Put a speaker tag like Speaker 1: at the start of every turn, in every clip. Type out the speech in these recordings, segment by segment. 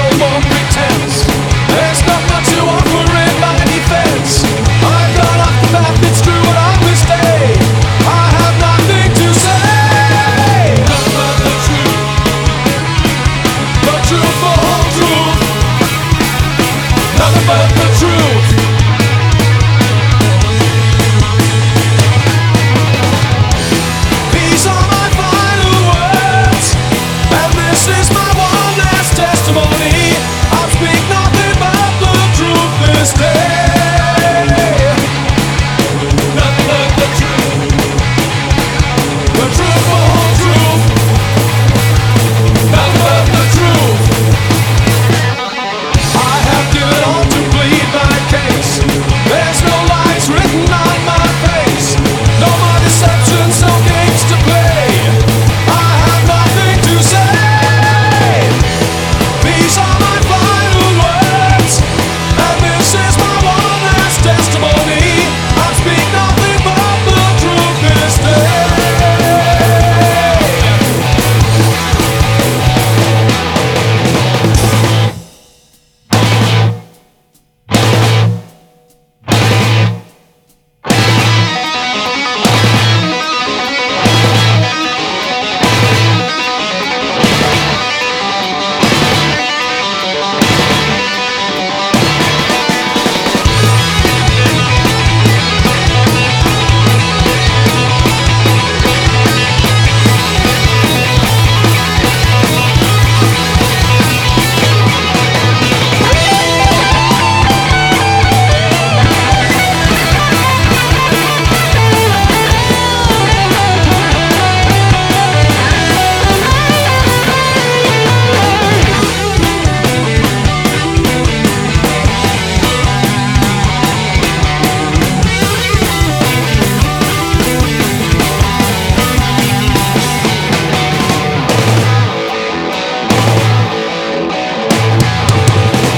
Speaker 1: more pretense. There's not much to offer in my defense. I got off the path, it's true what I will stay. I have nothing to say. Nothing but the truth. The truth, the whole truth. Nothing but the truth. These are my final words, and this is my one last testimony. I'll speak nothing but the truth this day. Nothing but the truth. The truth, the whole truth. Nothing but the truth. I have given all to plead my case. There's no lies written on my face. No more deceptions, no games to play. I have nothing to say. These are my final words, and this is my one last testimony. I speak nothing but the truth this day.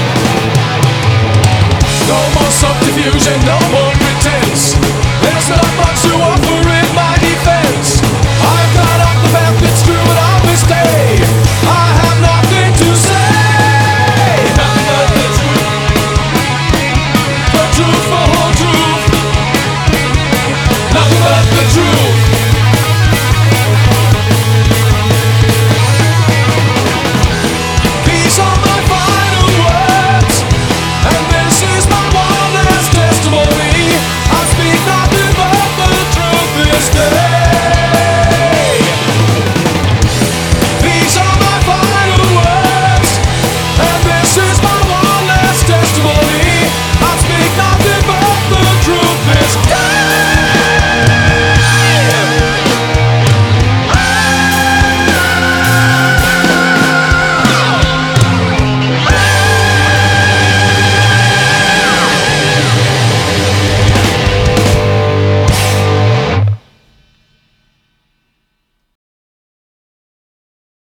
Speaker 1: No more subterfuge and no more pretense. There's no